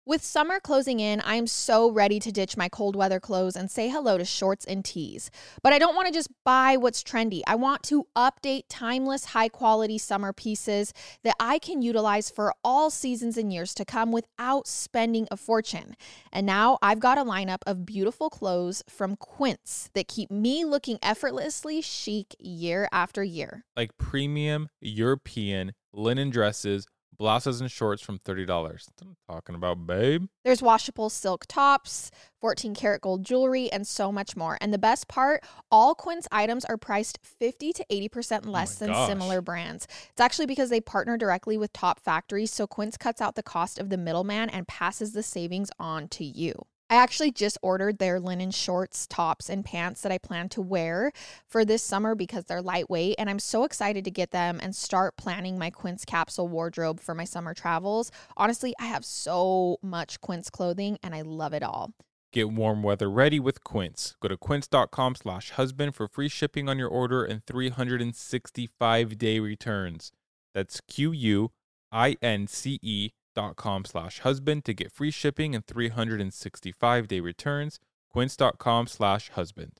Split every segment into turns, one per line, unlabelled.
With summer closing in, I'm so ready to ditch my cold weather clothes and say hello to shorts and tees. But I don't want to just buy what's trendy. I want to update timeless, high-quality summer pieces that I can utilize for all seasons and years to come without spending a fortune. And now I've got a lineup of beautiful clothes from Quince that keep me looking effortlessly chic year after year.
Like premium European linen dresses, blouses and shorts from $30. That's what I'm talking about, babe.
There's washable silk tops, 14 karat gold jewelry, and so much more. And the best part, all Quince items are priced 50 to 80% less than similar brands. It's actually because they partner directly with top factories, so Quince cuts out the cost of the middleman and passes the savings on to you. I actually just ordered their linen shorts, tops, and pants that I plan to wear for this summer because they're lightweight, and I'm so excited to get them and start planning my Quince capsule wardrobe for my summer travels. Honestly, I have so much Quince clothing, and I love it all.
Get warm weather ready with Quince. Go to quince.com/husband for free shipping on your order and 365-day returns. That's QUINCE.com/husband to get free shipping and 365-day returns. Quince.com/husband.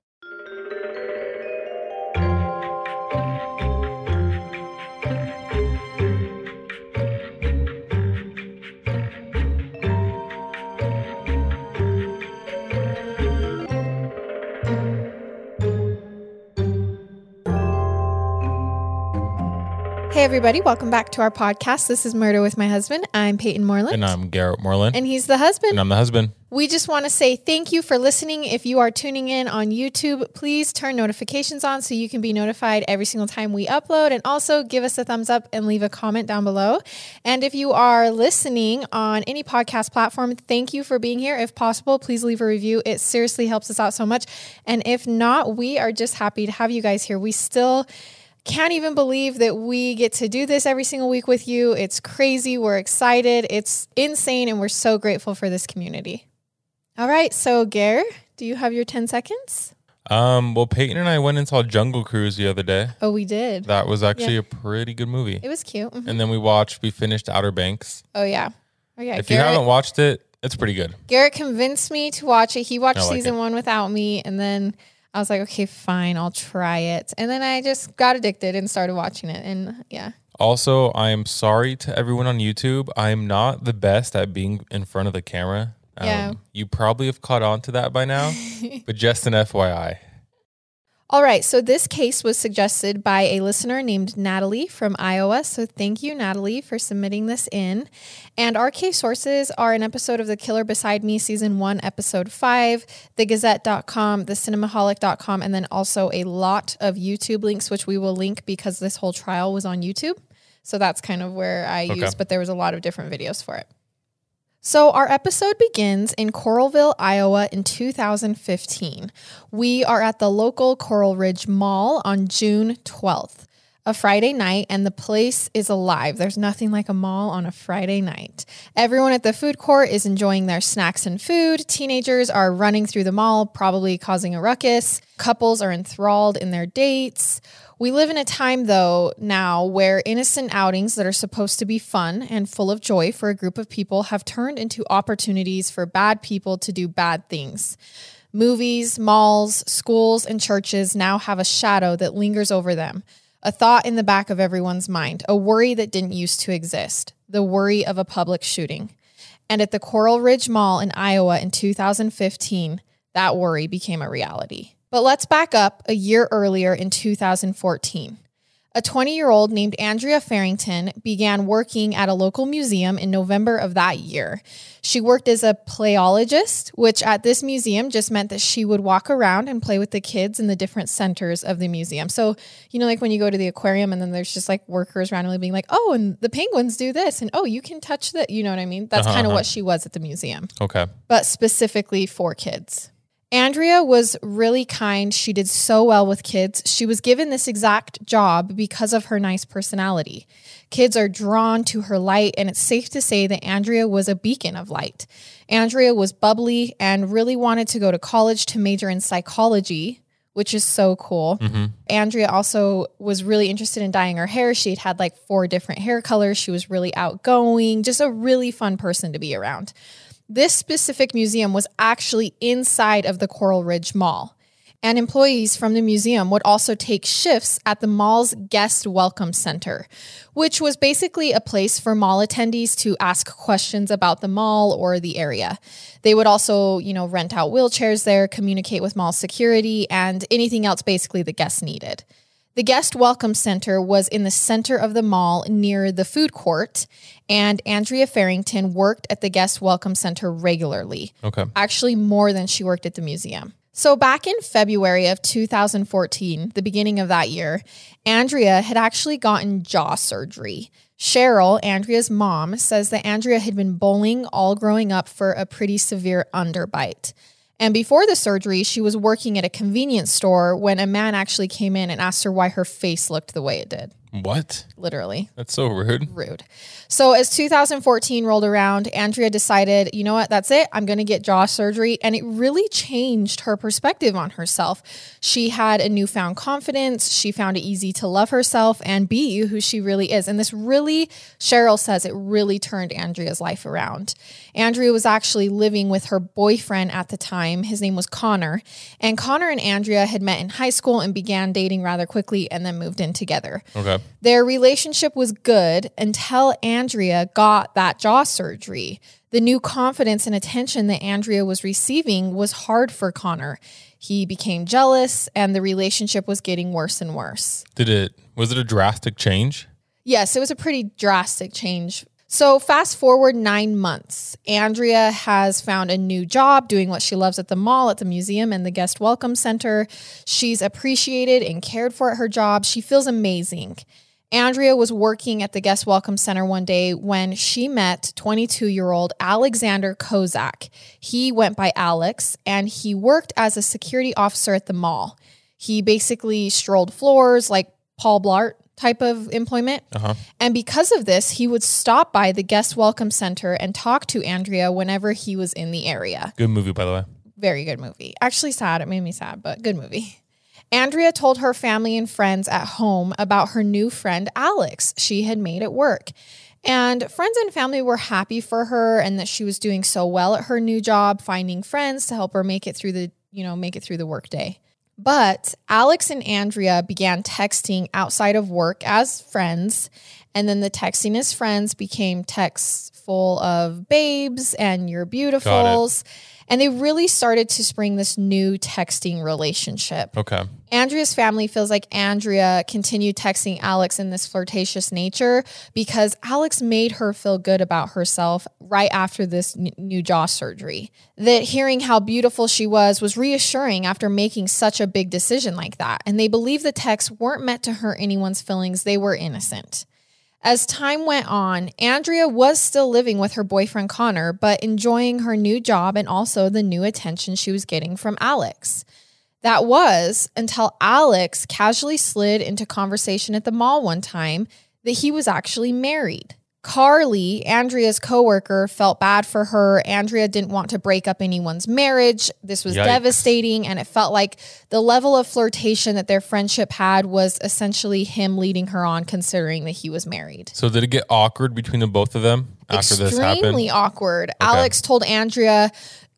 Hey everybody, welcome back to our podcast. This is Murder with My Husband. I'm Peyton Moreland.
And I'm Garrett Moreland.
And he's the husband.
And I'm the husband.
We just want to say thank you for listening. If you are tuning in on YouTube, please turn notifications on so you can be notified every single time we upload. And also give us a thumbs up and leave a comment down below. And if you are listening on any podcast platform, thank you for being here. If possible, please leave a review. It seriously helps us out so much. And if not, we are just happy to have you guys here. We still can't even believe that we get to do this every single week with you. It's crazy. We're excited. It's insane. And we're so grateful for this community. All right. So, Gare, do you have your 10 seconds?
Well, Peyton and I went and saw Jungle Cruise the other day.
Oh, we did.
That was actually a pretty good movie.
It was cute. Mm-hmm.
And then we finished Outer Banks.
Oh, yeah. Oh, yeah.
If you haven't watched it, it's pretty good.
Garrett convinced me to watch it. He watched season 1 without me. And then I was like, okay, fine, I'll try it. And then I just got addicted and started watching it. And yeah.
Also, I am sorry to everyone on YouTube. I am not the best at being in front of the camera. You probably have caught on to that by now, but just an FYI.
All right, so this case was suggested by a listener named Natalie from Iowa. So thank you, Natalie, for submitting this in. And our case sources are an episode of The Killer Beside Me, Season 1, Episode 5, thegazette.com, thecinemaholic.com, and then also a lot of YouTube links, which we will link because this whole trial was on YouTube. So that's kind of where I used, but there was a lot of different videos for it. So our episode begins in Coralville, Iowa in 2015. We are at the local Coral Ridge Mall on June 12th, a Friday night, and the place is alive. There's nothing like a mall on a Friday night. Everyone at the food court is enjoying their snacks and food. Teenagers are running through the mall, probably causing a ruckus. Couples are enthralled in their dates. We live in a time, though, now where innocent outings that are supposed to be fun and full of joy for a group of people have turned into opportunities for bad people to do bad things. Movies, malls, schools, and churches now have a shadow that lingers over them, a thought in the back of everyone's mind, a worry that didn't used to exist, the worry of a public shooting. And at the Coral Ridge Mall in Iowa in 2015, that worry became a reality. But let's back up a year earlier in 2014. A 20-year-old named Andrea Farrington began working at a local museum in November of that year. She worked as a playologist, which at this museum just meant that she would walk around and play with the kids in the different centers of the museum. So, you know, like when you go to the aquarium and then there's just like workers randomly being like, oh, and the penguins do this. And oh, you can touch that. You know what I mean? That's kind of what she was at the museum.
Okay.
But specifically for kids. Andrea was really kind. She did so well with kids. She was given this exact job because of her nice personality. Kids are drawn to her light, and it's safe to say that Andrea was a beacon of light. Andrea was bubbly and really wanted to go to college to major in psychology, which is so cool. Mm-hmm. Andrea also was really interested in dyeing her hair. She'd had like 4 different hair colors. She was really outgoing, just a really fun person to be around. This specific museum was actually inside of the Coral Ridge Mall. And employees from the museum would also take shifts at the mall's guest welcome center, which was basically a place for mall attendees to ask questions about the mall or the area. They would also, rent out wheelchairs there, communicate with mall security, and anything else basically the guests needed. The guest welcome center was in the center of the mall near the food court, and Andrea Farrington worked at the guest welcome center regularly.
Okay.
Actually, more than she worked at the museum. So back in February of 2014, the beginning of that year, Andrea had actually gotten jaw surgery. Cheryl, Andrea's mom, says that Andrea had been bowling all growing up for a pretty severe underbite. And before the surgery, she was working at a convenience store when a man actually came in and asked her why her face looked the way it did.
What?
Literally.
That's so rude.
Rude. So as 2014 rolled around, Andrea decided, you know what, that's it. I'm going to get jaw surgery. And it really changed her perspective on herself. She had a newfound confidence. She found it easy to love herself and be who she really is. And this really, Cheryl says, it really turned Andrea's life around. Andrea was actually living with her boyfriend at the time. His name was Connor. And Connor and Andrea had met in high school and began dating rather quickly and then moved in together.
Okay.
Their relationship was good until Andrea got that jaw surgery. The new confidence and attention that Andrea was receiving was hard for Connor. He became jealous and the relationship was getting worse and worse.
Was it a drastic change?
Yes, it was a pretty drastic change. So fast forward 9 months, Andrea has found a new job doing what she loves at the mall, at the museum, and the guest welcome center. She's appreciated and cared for at her job. She feels amazing. Andrea was working at the guest welcome center one day when she met 22-year-old Alexander Kozak. He went by Alex, and he worked as a security officer at the mall. He basically strolled floors like Paul Blart type of employment. And because of this, he would stop by the guest welcome center and talk to Andrea whenever he was in the area.
Good movie, by the way.
Very good movie. Actually sad. It made me sad, but good movie. Andrea told her family and friends at home about her new friend, Alex, she had made at work. And friends and family were happy for her and that she was doing so well at her new job, finding friends to help her make it through the workday. But Alex and Andrea began texting outside of work as friends, and then the texting as friends became texts full of babes and you're beautifuls. And they really started to spring this new texting relationship.
Okay.
Andrea's family feels like Andrea continued texting Alex in this flirtatious nature because Alex made her feel good about herself right after this new jaw surgery. That hearing how beautiful she was reassuring after making such a big decision like that. And they believe the texts weren't meant to hurt anyone's feelings. They were innocent. As time went on, Andrea was still living with her boyfriend Connor, but enjoying her new job and also the new attention she was getting from Alex. That was until Alex casually slid into conversation at the mall one time that he was actually married. Carly, Andrea's coworker, felt bad for her. Andrea didn't want to break up anyone's marriage. This was devastating, and it felt like the level of flirtation that their friendship had was essentially him leading her on, considering that he was married.
So did it get awkward between the both of them after this happened?
Extremely awkward. Okay. Alex told Andrea,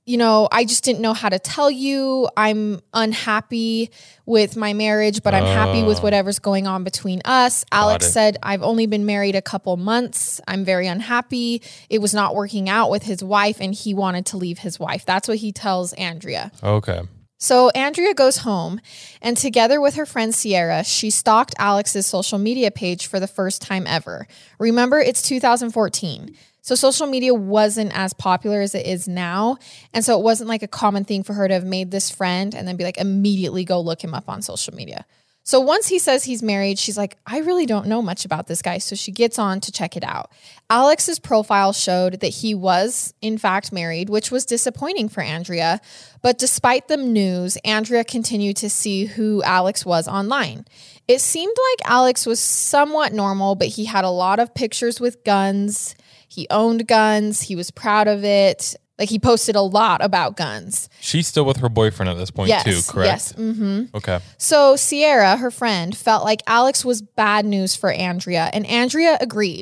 I just didn't know how to tell you. I'm unhappy with my marriage, but I'm happy with whatever's going on between us. Alex said, I've only been married a couple months. I'm very unhappy. It was not working out with his wife, and he wanted to leave his wife. That's what he tells Andrea.
Okay.
So Andrea goes home, and together with her friend Sierra, she stalked Alex's social media page for the first time ever. Remember, it's 2014. So social media wasn't as popular as it is now. And so it wasn't like a common thing for her to have made this friend and then be like, immediately go look him up on social media. So once he says he's married, she's like, I really don't know much about this guy. So she gets on to check it out. Alex's profile showed that he was in fact married, which was disappointing for Andrea. But despite the news, Andrea continued to see who Alex was online. It seemed like Alex was somewhat normal, but he had a lot of pictures with guns. He owned guns. He was proud of it. Like, he posted a lot about guns.
She's still with her boyfriend at this point too, correct?
Yes. Mm-hmm.
Okay.
So Sierra, her friend, felt like Alex was bad news for Andrea, and Andrea agreed.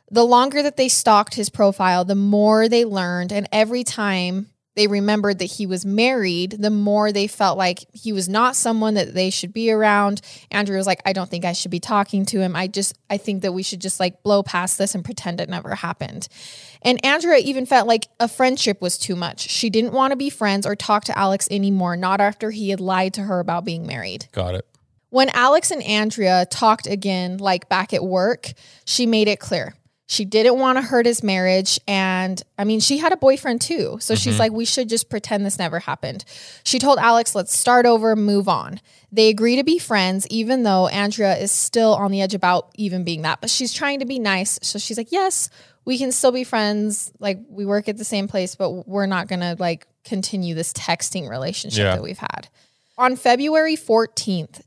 The longer that they stalked his profile, the more they learned. And every time they remembered that he was married, the more they felt like he was not someone that they should be around. Andrea was like, I don't think I should be talking to him. I think that we should just like blow past this and pretend it never happened. And Andrea even felt like a friendship was too much. She didn't want to be friends or talk to Alex anymore, not after he had lied to her about being married.
Got it.
When Alex and Andrea talked again, like back at work, she made it clear. She didn't want to hurt his marriage. And I mean, she had a boyfriend too. So she's like, we should just pretend this never happened. She told Alex, let's start over, move on. They agree to be friends, even though Andrea is still on the edge about even being that. But she's trying to be nice. So she's like, yes, we can still be friends. Like, we work at the same place, but we're not going to like continue this texting relationship that we've had. On February 14th,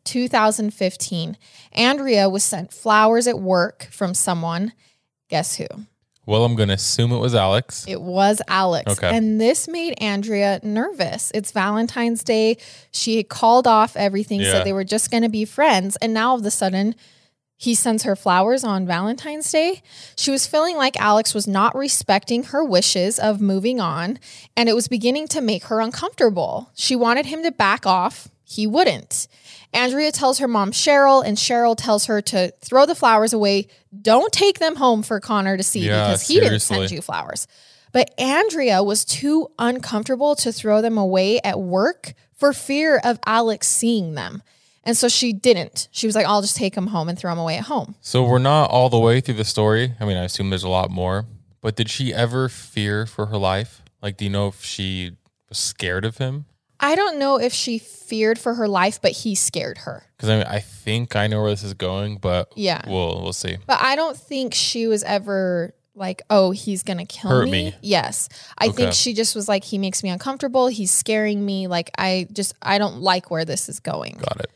2015, Andrea was sent flowers at work from someone. Guess who?
Well, I'm going to assume it was Alex.
It was Alex.
Okay.
And this made Andrea nervous. It's Valentine's Day. She had called off everything, said they were just going to be friends. And now all of a sudden, he sends her flowers on Valentine's Day. She was feeling like Alex was not respecting her wishes of moving on, and it was beginning to make her uncomfortable. She wanted him to back off. He wouldn't. Andrea tells her mom, Cheryl, and Cheryl tells her to throw the flowers away. Don't take them home for Connor to see because he didn't send you flowers. But Andrea was too uncomfortable to throw them away at work for fear of Alex seeing them. And so she didn't. She was like, I'll just take them home and throw them away at home.
So we're not all the way through the story. I mean, I assume there's a lot more. But did she ever fear for her life? Like, do you know if she was scared of him?
I don't know if she feared for her life, but he scared her.
Because I mean, I think I know where this is going, but we'll see.
But I don't think she was ever like, oh, he's going to kill me. Yes. I think she just was like, he makes me uncomfortable. He's scaring me. Like, I don't like where this is going.
Got it.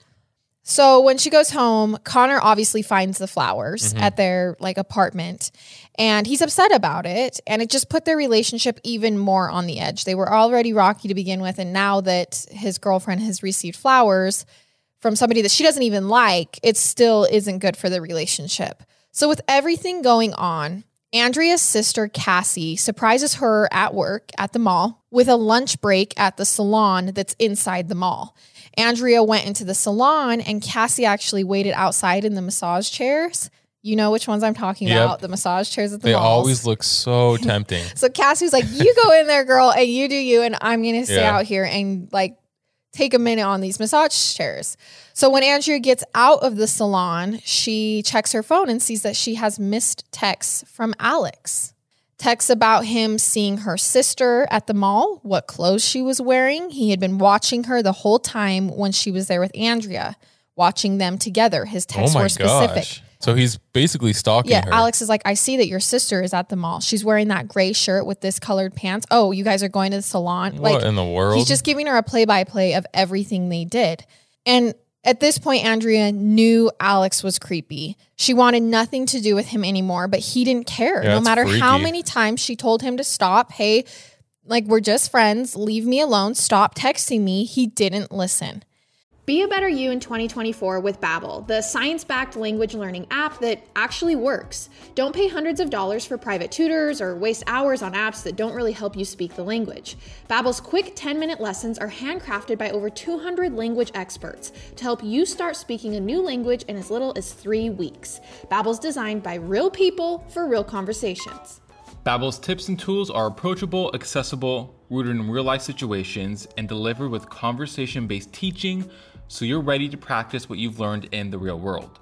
So when she goes home, Connor obviously finds the flowers at their like apartment, and he's upset about it. And it just put their relationship even more on the edge. They were already rocky to begin with. And now that his girlfriend has received flowers from somebody that she doesn't even like, it still isn't good for the relationship. So with everything going on, Andrea's sister, Cassie, surprises her at work at the mall with a lunch break at the salon that's inside the mall. Andrea went into the salon and Cassie actually waited outside in the massage chairs. You know which ones I'm talking about, the massage chairs at the mall.
They always look so tempting.
So Cassie's like, you go in there, girl, and you do you, and I'm going to stay out here and like take a minute on these massage chairs. So when Andrea gets out of the salon, she checks her phone and sees that she has missed texts from Alex. Texts about him seeing her sister at the mall, what clothes she was wearing. He had been watching her the whole time when she was there with Andrea, watching them together. His texts were specific.
Gosh. So he's basically stalking her.
Alex is like, I see that your sister is at the mall. She's wearing that gray shirt with this colored pants. Oh, you guys are going to the salon?
What in the world?
He's just giving her a play-by-play of everything they did. And at this point, Andrea knew Alex was creepy. She wanted nothing to do with him anymore, but he didn't care. No matter how many times she told him to stop, hey, like, we're just friends, leave me alone, stop texting me, he didn't listen.
Be a better you in 2024 with Babbel, the science-backed language learning app that actually works. Don't pay hundreds of dollars for private tutors or waste hours on apps that don't really help you speak the language. Babbel's quick 10-minute lessons are handcrafted by over 200 language experts to help you start speaking a new language in as little as 3 weeks. Babbel's designed by real people for real conversations.
Babbel's tips and tools are approachable, accessible, rooted in real-life situations, and delivered with conversation-based teaching, so you're ready to practice what you've learned in the real world.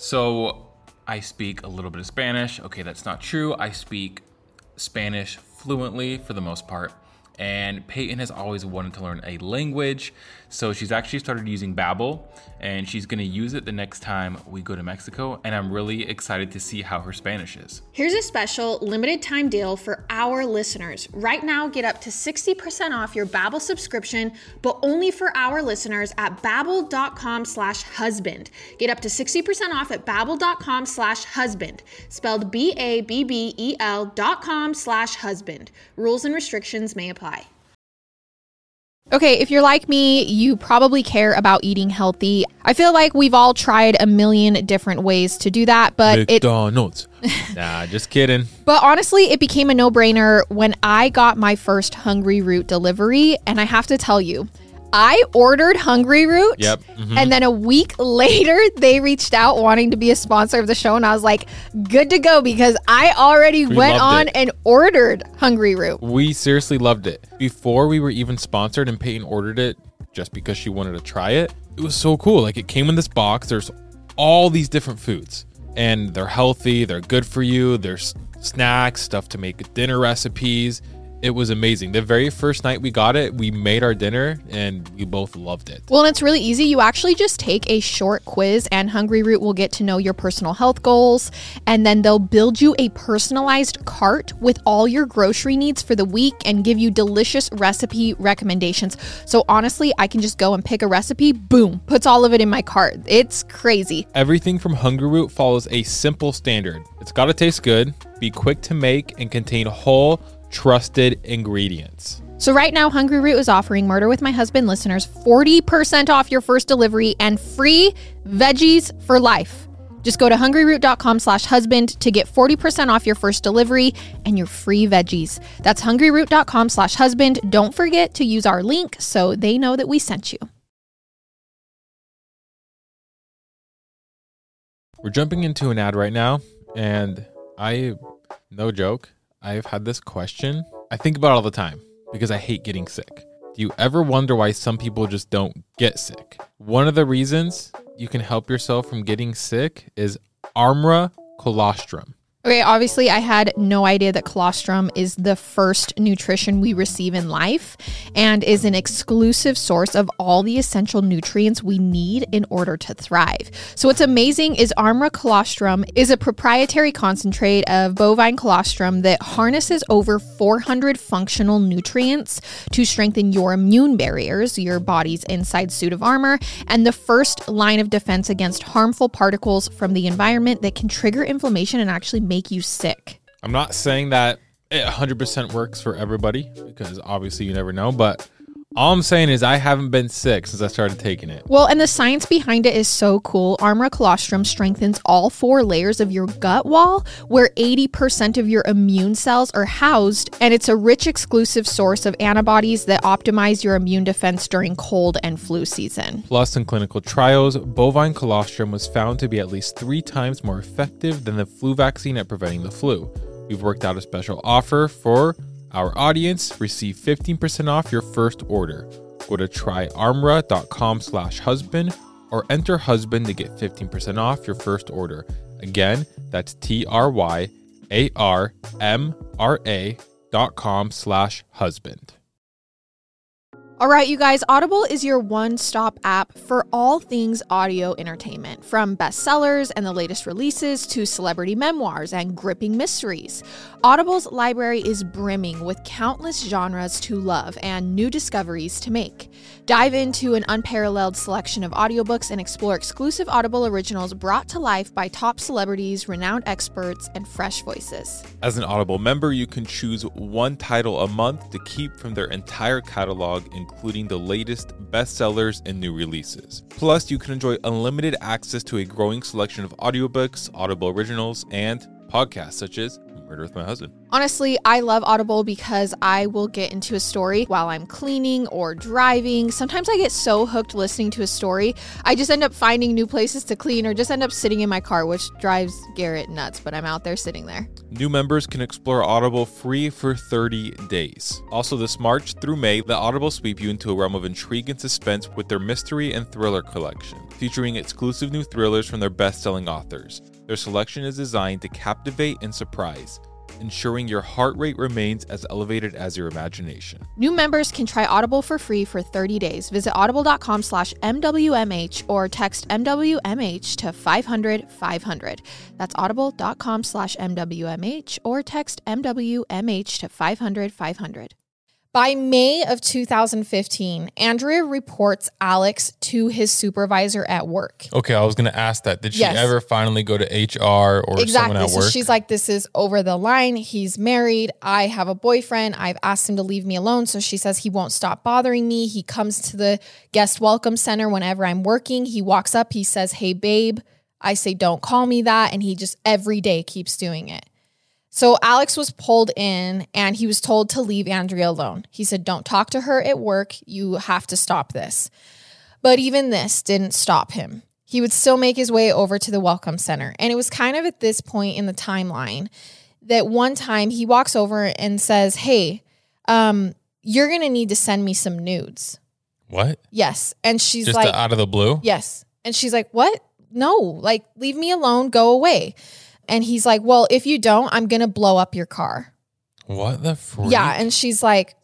So I speak a little bit of Spanish. Okay, that's not true. I speak Spanish fluently for the most part. And Peyton has always wanted to learn a language, so she's actually started using Babbel, and she's going to use it the next time we go to Mexico, and I'm really excited to see how her Spanish is.
Here's a special limited time deal for our listeners. Right now, get up to 60% off your Babbel subscription, but only for our listeners at babbel.com/husband. Get up to 60% off at babbel.com/husband, spelled BABBEL.com/husband. Rules and restrictions may apply. Okay, if you're like me, you probably care about eating healthy. I feel like we've all tried a million different ways to do that, but
McDonald's. Nah, just kidding.
But honestly, it became a no-brainer when I got my first Hungry Root delivery, and I have to tell you, I ordered Hungry Root, and then a week later, they reached out wanting to be a sponsor of the show, and I was like, good to go, because I already went on and ordered Hungry Root.
We seriously loved it. Before we were even sponsored and Peyton ordered it just because she wanted to try it, it was so cool. Like, it came in this box. There's all these different foods, and they're healthy. They're good for you. There's snacks, stuff to make dinner recipes. It was amazing. The very first night we got it, we made our dinner and we both loved it.
Well, and it's really easy. You actually just take a short quiz and Hungry Root will get to know your personal health goals. And then they'll build you a personalized cart with all your grocery needs for the week and give you delicious recipe recommendations. So honestly, I can just go and pick a recipe, boom, puts all of it in my cart. It's crazy.
Everything from Hungry Root follows a simple standard. It's got to taste good, be quick to make, and contain whole, trusted ingredients.
So right now, Hungry Root is offering Murder with My Husband listeners 40% off your first delivery and free veggies for life. Just go to hungryroot.com/husband to get 40% off your first delivery and your free veggies. That's hungryroot.com/husband. Don't forget to use our link so they know that we sent you.
We're jumping into an ad right now, and no joke, I've had this question. I think about it all the time because I hate getting sick. Do you ever wonder why some people just don't get sick? One of the reasons you can help yourself from getting sick is Armra Colostrum.
Okay, obviously I had no idea that colostrum is the first nutrition we receive in life and is an exclusive source of all the essential nutrients we need in order to thrive. So what's amazing is Armra Colostrum is a proprietary concentrate of bovine colostrum that harnesses over 400 functional nutrients to strengthen your immune barriers, your body's inside suit of armor, and the first line of defense against harmful particles from the environment that can trigger inflammation and actually make you sick.
I'm not saying that it 100% works for everybody because obviously you never know, but all I'm saying is I haven't been sick since I started taking it.
Well, and the science behind it is so cool. Armra Colostrum strengthens all 4 layers of your gut wall where 80% of your immune cells are housed, and it's a rich exclusive source of antibodies that optimize your immune defense during cold and flu season.
Plus, in clinical trials, bovine colostrum was found to be at least 3 times more effective than the flu vaccine at preventing the flu. We've worked out a special offer for our audience. Receive 15% off your first order. Go to tryarmra.com/husband or enter husband to get 15% off your first order. Again, that's tryarmra.com/husband.
All right, you guys, Audible is your one-stop app for all things audio entertainment, from bestsellers and the latest releases to celebrity memoirs and gripping mysteries. Audible's library is brimming with countless genres to love and new discoveries to make. Dive into an unparalleled selection of audiobooks and explore exclusive Audible originals brought to life by top celebrities, renowned experts, and fresh voices.
As an Audible member, you can choose one title a month to keep from their entire catalog, including the latest bestsellers and new releases. Plus, you can enjoy unlimited access to a growing selection of audiobooks, Audible originals, and podcasts such as Murder with My Husband.
Honestly, I love Audible because I will get into a story while I'm cleaning or driving. Sometimes I get so hooked listening to a story, I just end up finding new places to clean or just end up sitting in my car, which drives Garrett nuts, but I'm out there sitting there.
New members can explore Audible free for 30 days. Also, this March through May, let Audible sweep you into a realm of intrigue and suspense with their mystery and thriller collection, featuring exclusive new thrillers from their best-selling authors. Their selection is designed to captivate and surprise, ensuring your heart rate remains as elevated as your imagination.
New members can try Audible for free for 30 days. Visit audible.com/MWMH or text MWMH to 500-500. That's audible.com/MWMH or text MWMH to 500-500.
By May of 2015, Andrea reports Alex to his supervisor at work.
Okay, I was going to ask that. Did she
Yes.
ever finally go to HR or someone at
So
work?
she's like, this is over the line. He's married. I have a boyfriend. I've asked him to leave me alone. So she says he won't stop bothering me. He comes to the guest welcome center whenever I'm working. He walks up. He says, hey, babe. I say, don't call me that. And he just every day keeps doing it. So Alex was pulled in and he was told to leave Andrea alone. He said, don't talk to her at work. You have to stop this. But even this didn't stop him. He would still make his way over to the welcome center. And it was kind of at this point in the timeline that one time he walks over and says, hey, you're going to need to send me some nudes.
What?
Yes. And she's
Just
like,
out of the blue?
yes. And she's like, what? No, like, leave me alone. Go away. And he's like, well, if you don't, I'm going to blow up your car.
What the freak?
Yeah. And she's like,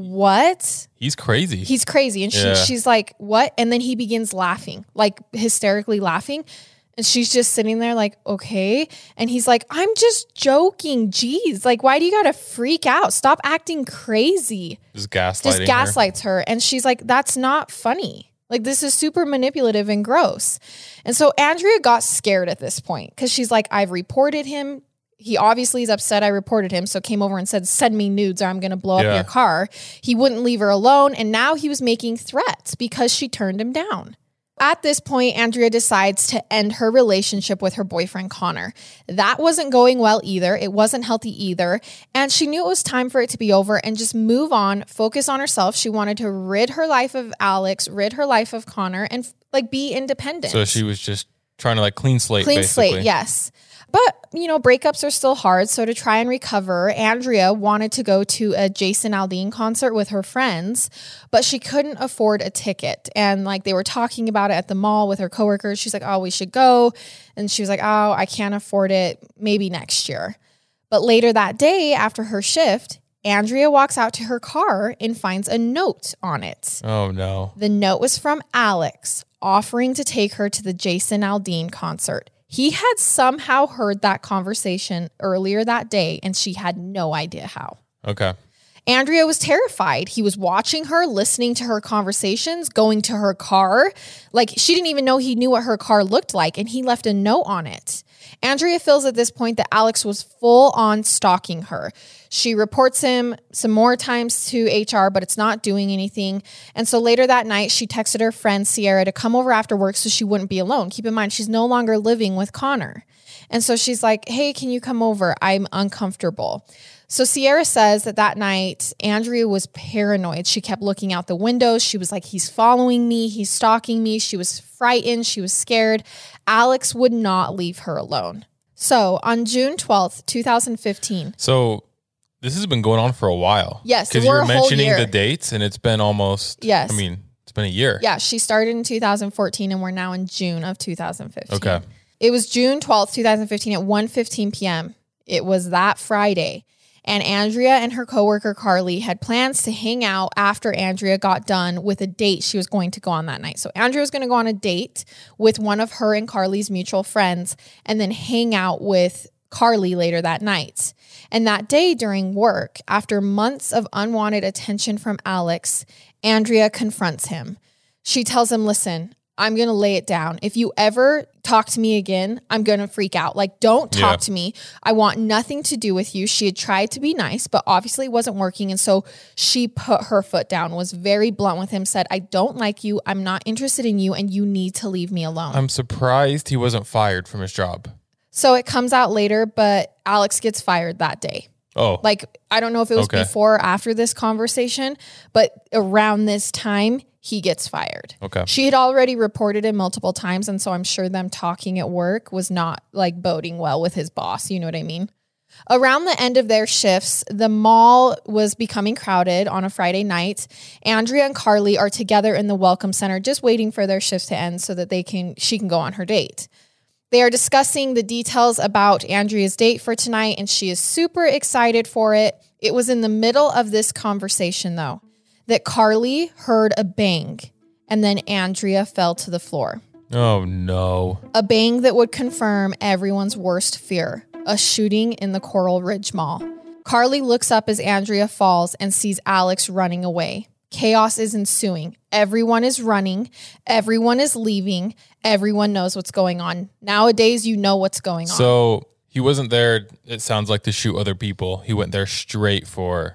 what?
He's crazy.
He's crazy. And
Yeah.
she's like, what? And then he begins laughing, like hysterically laughing. And she's just sitting there like, okay. And he's like, I'm just joking. Jeez. Like, why do you got to freak out? Stop acting crazy.
Just gaslighting
Just
her.
gaslights her. And she's like, that's not funny. Like, this is super manipulative and gross. And so Andrea got scared at this point because she's like, I've reported him. He obviously is upset I reported him. So came over and said, send me nudes or I'm going to blow up your car. He wouldn't leave her alone. And now he was making threats because she turned him down. At this point, Andrea decides to end her relationship with her boyfriend, Connor. That wasn't going well either. It wasn't healthy either. And she knew it was time for it to be over and just move on, focus on herself. She wanted to rid her life of Alex, rid her life of Connor, and like be independent.
So she was just trying to like clean slate,
Clean
basically.
slate, yes. But, you know, breakups are still hard. So to try and recover, Andrea wanted to go to a Jason Aldean concert with her friends, but she couldn't afford a ticket. And like they were talking about it at the mall with her coworkers. She's like, oh, we should go. And she was like, oh, I can't afford it. Maybe next year. But later that day after her shift, Andrea walks out to her car and finds a note on it.
Oh, no.
The note was from Alex offering to take her to the Jason Aldean concert. He had somehow heard that conversation earlier that day, and she had no idea how.
Okay.
Andrea was terrified. He was watching her, listening to her conversations, going to her car. Like, she didn't even know he knew what her car looked like, and he left a note on it. Andrea feels at this point that Alex was full on stalking her. She reports him some more times to HR, but it's not doing anything. And so later that night, she texted her friend Sierra to come over after work so she wouldn't be alone. Keep in mind, she's no longer living with Connor. And so she's like, hey, can you come over? I'm uncomfortable. So Sierra says that night, Andrea was paranoid. She kept looking out the windows. She was like, he's following me. He's stalking me. She was frightened. She was scared. Alex would not leave her alone. So on June 12th, 2015.
So this has been going on for a while.
Yes,
because you
we're
were
a whole
mentioning
year.
the dates and it's been almost,
Yes.
I mean, it's been a year.
Yeah, she started in 2014 and we're now in June of 2015.
Okay.
It was June 12th, 2015 at 1:15 p.m. It was that Friday. And Andrea and her coworker Carly had plans to hang out after Andrea got done with a date she was going to go on that night. So Andrea was going to go on a date with one of her and Carly's mutual friends and then hang out with Carly later that night. And that day during work, after months of unwanted attention from Alex, Andrea confronts him. She tells him, listen, I'm going to lay it down. If you ever talk to me again, I'm going to freak out. Like, don't talk to me. I want nothing to do with you. She had tried to be nice, but obviously it wasn't working. And so she put her foot down, was very blunt with him, said, I don't like you. I'm not interested in you. And you need to leave me alone.
I'm surprised he wasn't fired from his job.
So it comes out later, but Alex gets fired that day.
Oh.
Like, I don't know if it was before or after this conversation, but around this time, he gets fired.
Okay.
She had already reported him multiple times. And so I'm sure them talking at work was not like boding well with his boss. You know what I mean? Around the end of their shifts, the mall was becoming crowded on a Friday night. Andrea and Carly are together in the welcome center, just waiting for their shifts to end so that she can go on her date. They are discussing the details about Andrea's date for tonight, and she is super excited for it. It was in the middle of this conversation, though, that Carly heard a bang, and then Andrea fell to the floor.
Oh, no.
A bang that would confirm everyone's worst fear, a shooting in the Coral Ridge Mall. Carly looks up as Andrea falls and sees Alex running away. Chaos is ensuing. Everyone is running. Everyone is leaving. Everyone knows what's going on. Nowadays, you know what's going on.
So he wasn't there, it sounds like, to shoot other people. He went there straight for,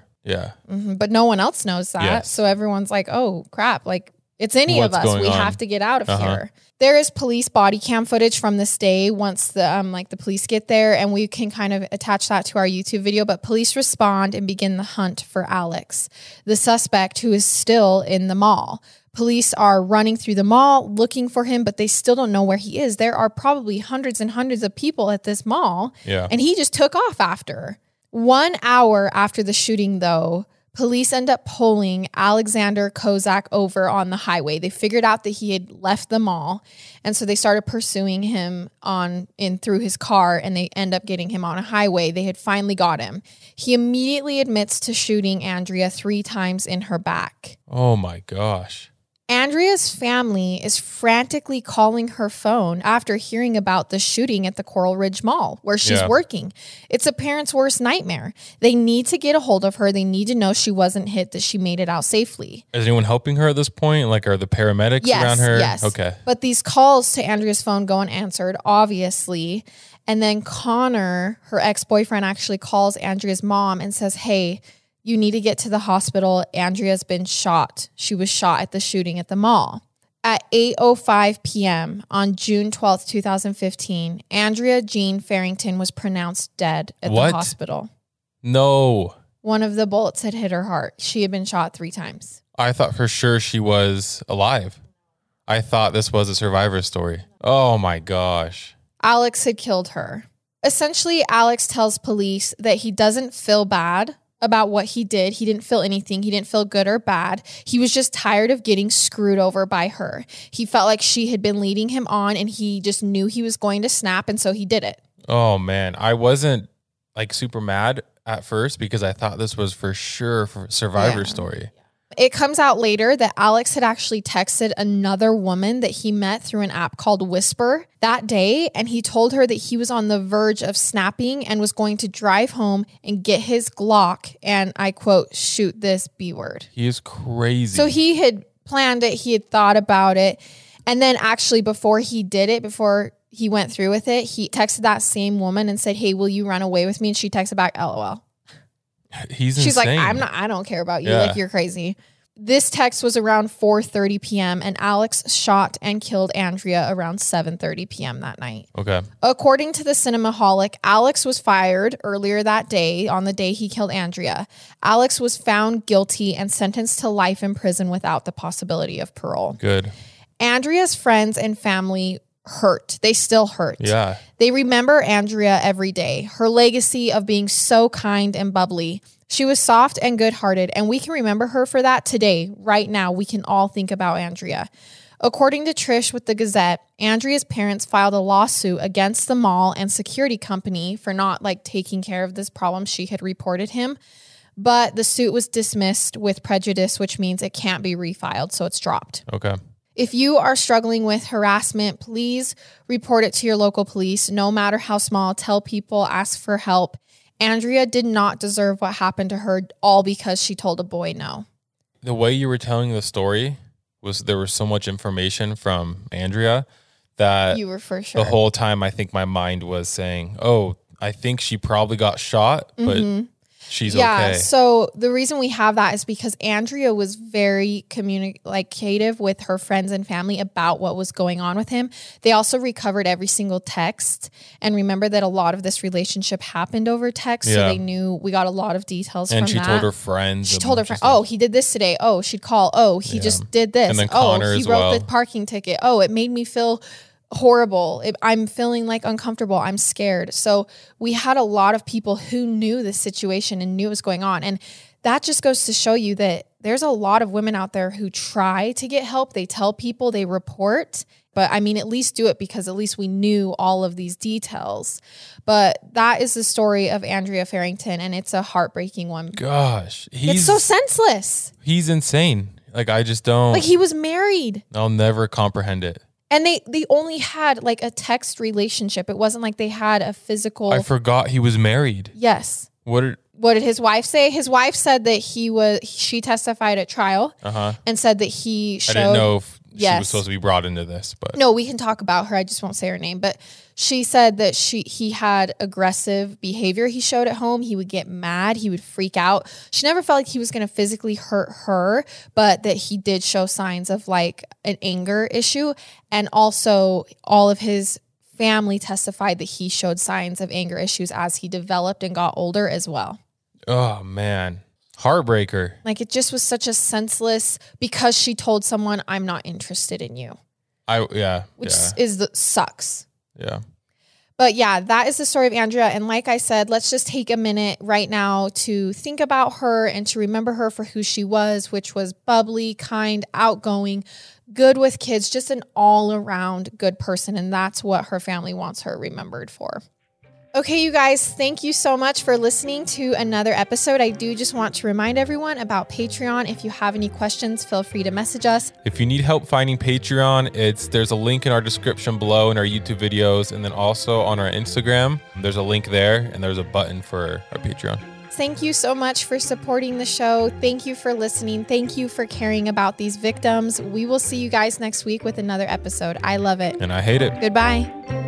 But no one else knows that.
Yes.
So everyone's like, oh, crap. Like, it's any
What's
of us.
going
We
on?
have to get out of here. There is police body cam footage from this day once the police get there, and we can kind of attach that to our YouTube video. But police respond and begin the hunt for Alex, the suspect who is still in the mall. Police are running through the mall looking for him, but they still don't know where he is. There are probably hundreds and hundreds of people at this mall, and he just took off after. 1 hour after the shooting, though, police end up pulling Alexander Kozak over on the highway. They figured out that he had left the mall, and so they started pursuing him through his car, and they end up getting him on a highway. They had finally got him. He immediately admits to shooting Andrea 3 times in her back.
Oh my gosh.
Andrea's family is frantically calling her phone after hearing about the shooting at the Coral Ridge Mall where she's working. It's a parent's worst nightmare. They need to get a hold of her. They need to know she wasn't hit, that she made it out safely.
Is anyone helping her at this point? Like, are the paramedics around her?
Yes.
Okay.
But these calls to Andrea's phone go unanswered, obviously. And then Connor, her ex-boyfriend, actually calls Andrea's mom and says, hey, you need to get to the hospital. Andrea's been shot. She was shot at the shooting at the mall. At 8:05 p.m. on June 12th, 2015, Andrea Jean Farrington was pronounced dead at the hospital.
No.
One of the bullets had hit her heart. She had been shot 3 times.
I thought for sure she was alive. I thought this was a survivor story. Oh my gosh.
Alex had killed her. Essentially, Alex tells police that he doesn't feel bad about what he did. He didn't feel anything. He didn't feel good or bad. He was just tired of getting screwed over by her. He felt like she had been leading him on, and he just knew he was going to snap, and so he did it.
Oh man, I wasn't like super mad at first because I thought this was for sure for survivor story.
It comes out later that Alex had actually texted another woman that he met through an app called Whisper that day, and he told her that he was on the verge of snapping and was going to drive home and get his Glock and, I quote, shoot this B word.
He is crazy.
So he had planned it. He had thought about it. And then actually before he did it, before he went through with it, he texted that same woman and said, hey, will you run away with me? And she texted back, LOL. She's
insane.
like, I don't care about you. Like, you're crazy. This text was around 4:30 p.m. and Alex shot and killed Andrea around 7:30 p.m. that night.
Okay.
According to the Cinemaholic, Alex was fired earlier that day, on the day he killed Andrea. Alex was found guilty and sentenced to life in prison without the possibility of parole.
Good.
Andrea's friends and family hurt. They still hurt.
Yeah.
They remember Andrea every day, her legacy of being so kind and bubbly. She was soft and good-hearted, and we can remember her for that today. Right now, we can all think about Andrea. According to Trish with the Gazette, Andrea's parents filed a lawsuit against the mall and security company for not taking care of this problem she had reported him. But the suit was dismissed with prejudice, which means it can't be refiled, so it's dropped.
Okay.
If you are struggling with harassment, please report it to your local police, no matter how small. Tell people, ask for help. Andrea did not deserve what happened to her, all because she told a boy no.
The way you were telling the story there was so much information from Andrea that
You were for sure.
the whole time I think my mind was saying, oh, I think she probably got shot, but she's okay.
So the reason we have that is because Andrea was very communicative with her friends and family about what was going on with him. They also recovered every single text, and remember that a lot of this relationship happened over text, so they knew. We got a lot of details
and
from
she
that.
told her friends.
She told her friend, oh, he did this today. Oh, she'd call. Oh, he just did this.
And then
oh,
Connor
he
as
wrote
well.
the parking ticket. Oh, it made me feel horrible. I'm feeling uncomfortable. I'm scared. So we had a lot of people who knew the situation and knew what was going on. And that just goes to show you that there's a lot of women out there who try to get help. They tell people, they report, but at least do it because at least we knew all of these details. But that is the story of Andrea Farrington, and it's a heartbreaking one.
Gosh.
It's so senseless.
He's insane. I just don't.
He was married.
I'll never comprehend it.
And they only had a text relationship. It wasn't like they had a physical.
I forgot he was married.
Yes. What did his wife say? His wife said that she testified at trial and said that he showed.
I didn't know if she was supposed to be brought into this, but
no, we can talk about her. I just won't say her name, but she said that he had aggressive behavior he showed at home. He would get mad. He would freak out. She never felt like he was going to physically hurt her, but that he did show signs of like an anger issue. And also all of his family testified that he showed signs of anger issues as he developed and got older as well.
Oh man. Heartbreaker.
Like it just was such a senseless, because she told someone, I'm not interested in you. Which sucks.
Yeah.
But yeah, that is the story of Andrea. And like I said, let's just take a minute right now to think about her and to remember her for who she was, which was bubbly, kind, outgoing, good with kids, just an all around good person. And that's what her family wants her remembered for. Okay, you guys, thank you so much for listening to another episode. I do just want to remind everyone about Patreon. If you have any questions, feel free to message us.
If you need help finding Patreon, there's a link in our description below in our YouTube videos, and then also on our Instagram. There's a link there, and there's a button for our Patreon.
Thank you so much for supporting the show. Thank you for listening. Thank you for caring about these victims. We will see you guys next week with another episode. I love it.
And I hate it.
Goodbye.